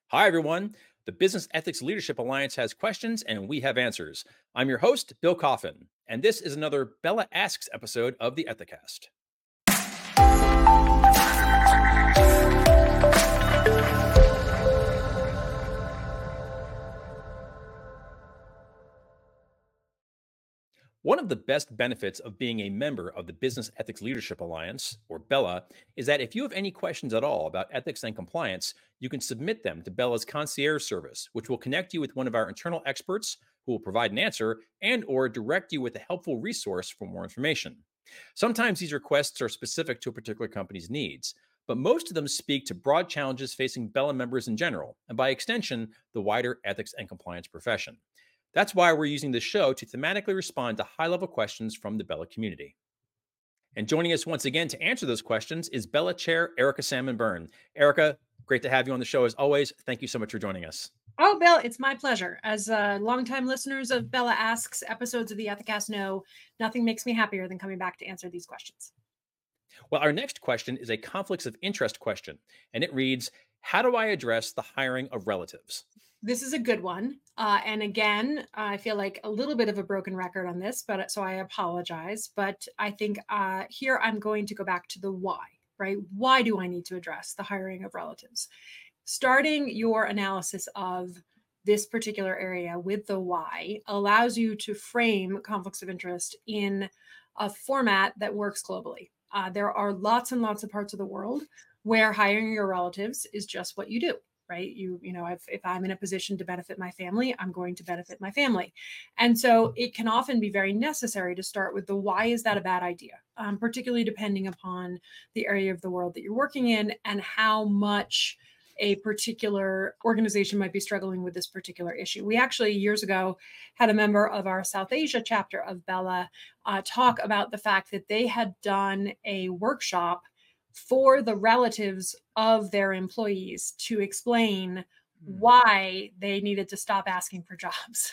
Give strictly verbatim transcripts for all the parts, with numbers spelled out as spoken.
Hi, everyone. The Business Ethics Leadership Alliance has questions and we have answers. I'm your host, Bill Coffin, and this is another Bella Asks episode of the Ethicast. One of the best benefits of being a member of the Business Ethics Leadership Alliance, or BELLA, is that if you have any questions at all about ethics and compliance, you can submit them to BELLA's concierge service, which will connect you with one of our internal experts who will provide an answer and or direct you with a helpful resource for more information. Sometimes these requests are specific to a particular company's needs, but most of them speak to broad challenges facing BELLA members in general, and by extension, the wider ethics and compliance profession. That's why we're using this show to thematically respond to high-level questions from the BELLA community. And joining us once again to answer those questions is BELLA Chair Erica Salmon Byrne. Erica, great to have you on the show as always. Thank you so much for joining us. Oh, Bill, it's my pleasure. As uh, longtime listeners of Bella Asks episodes of the Ethicast know, nothing makes me happier than coming back to answer these questions. Well, our next question is a conflicts of interest question, and it reads, how do I address the hiring of relatives? This is a good one. Uh, and again, I feel like a little bit of a broken record on this, but so I apologize. But I think uh, here I'm going to go back to the why, right? Why do I need to address the hiring of relatives? Starting your analysis of this particular area with the why allows you to frame conflicts of interest in a format that works globally. Uh, there are lots and lots of parts of the world where hiring your relatives is just what you do. Right. You, you know, if, if I'm in a position to benefit my family, I'm going to benefit my family. And so it can often be very necessary to start with the why is that a bad idea, um, particularly depending upon the area of the world that you're working in and how much a particular organization might be struggling with this particular issue. We actually years ago had a member of our South Asia chapter of BELLA uh, talk about the fact that they had done a workshop for the relatives of their employees to explain why they needed to stop asking for jobs.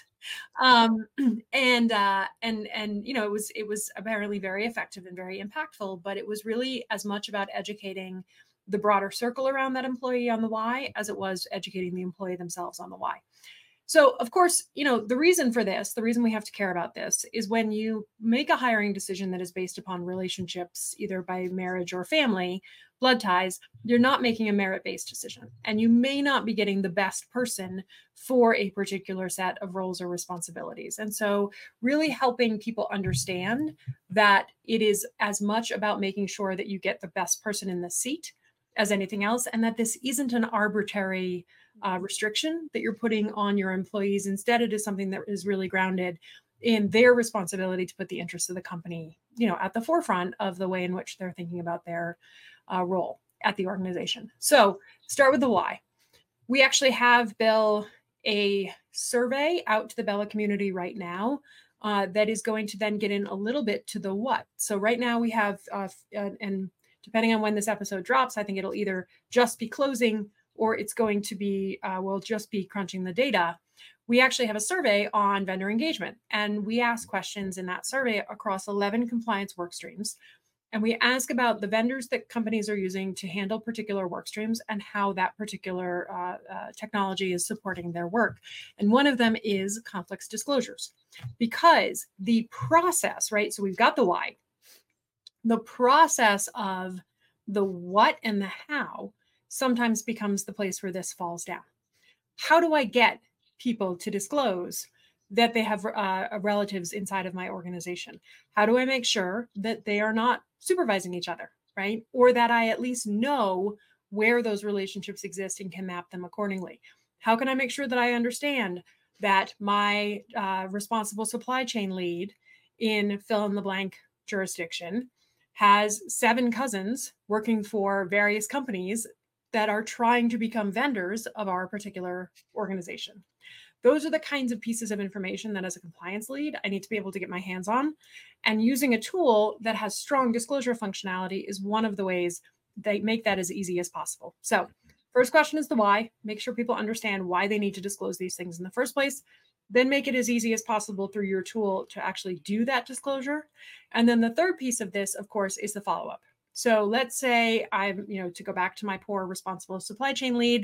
Um, and, uh, and, and, you know, it was, it was apparently very effective and very impactful, but it was really as much about educating the broader circle around that employee on the why as it was educating the employee themselves on the why. So, of course, you know, the reason for this, the reason we have to care about this is when you make a hiring decision that is based upon relationships, either by marriage or family, blood ties, you're not making a merit-based decision. And you may not be getting the best person for a particular set of roles or responsibilities. And so really helping people understand that it is as much about making sure that you get the best person in the seat as anything else, and that this isn't an arbitrary uh, restriction that you're putting on your employees. Instead, it is something that is really grounded in their responsibility to put the interests of the company, you know, at the forefront of the way in which they're thinking about their uh, role at the organization. So start with the why. We actually have, Bill, a survey out to the BELLA community right now uh, that is going to then get in a little bit to the what. So right now we have, uh, and depending on when this episode drops, I think it'll either just be closing or it's going to be, uh, we'll just be crunching the data. We actually have a survey on vendor engagement, and we ask questions in that survey across eleven compliance work streams. And we ask about the vendors that companies are using to handle particular work streams and how that particular uh, uh, technology is supporting their work. And one of them is conflicts disclosures, because the process, right? So we've got the why. The process of the what and the how sometimes becomes the place where this falls down. How do I get people to disclose that they have uh, relatives inside of my organization? How do I make sure that they are not supervising each other, right? Or that I at least know where those relationships exist and can map them accordingly? How can I make sure that I understand that my uh, responsible supply chain lead in fill in the blank jurisdiction has seven cousins working for various companies that are trying to become vendors of our particular organization? Those are the kinds of pieces of information that as a compliance lead, I need to be able to get my hands on. And using a tool that has strong disclosure functionality is one of the ways they make that as easy as possible. So first question is the why. Make sure people understand why they need to disclose these things in the first place. Then make it as easy as possible through your tool to actually do that disclosure. And then the third piece of this, of course, is the follow-up. So let's say I'm, you know, to go back to my poor responsible supply chain lead,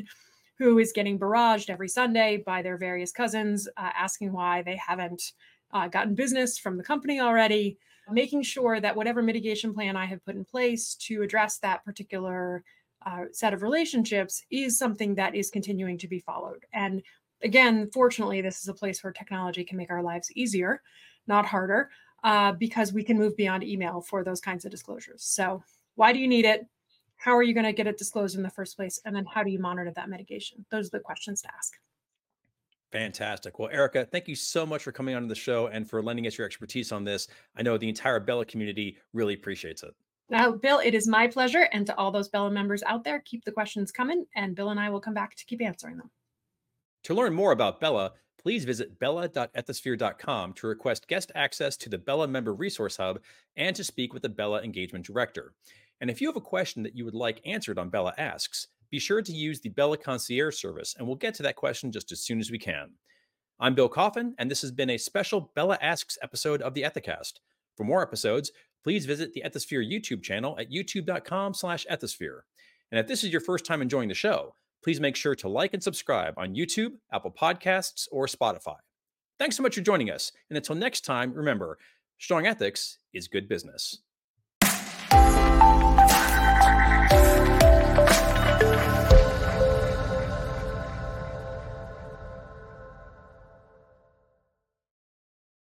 who is getting barraged every Sunday by their various cousins, uh, asking why they haven't uh, gotten business from the company already, making sure that whatever mitigation plan I have put in place to address that particular uh, set of relationships is something that is continuing to be followed. And again, fortunately, this is a place where technology can make our lives easier, not harder, uh, because we can move beyond email for those kinds of disclosures. So, why do you need it? How are you going to get it disclosed in the first place? And then how do you monitor that mitigation? Those are the questions to ask. Fantastic. Well, Erica, thank you so much for coming on the show and for lending us your expertise on this. I know the entire Bella community really appreciates it. Now, Bill, it is my pleasure. And to all those Bella members out there, keep the questions coming, and Bill and I will come back to keep answering them. To learn more about Bella, please visit bella dot ethisphere dot com to request guest access to the Bella Member Resource Hub and to speak with the Bella Engagement Director. And if you have a question that you would like answered on Bella Asks, be sure to use the Bella Concierge service, and we'll get to that question just as soon as we can. I'm Bill Coffin, and this has been a special Bella Asks episode of the Ethicast. For more episodes, please visit the Ethisphere YouTube channel at youtube dot com slash ethisphere. And if this is your first time enjoying the show, please make sure to like and subscribe on YouTube, Apple Podcasts, or Spotify. Thanks so much for joining us. And until next time, remember, strong ethics is good business.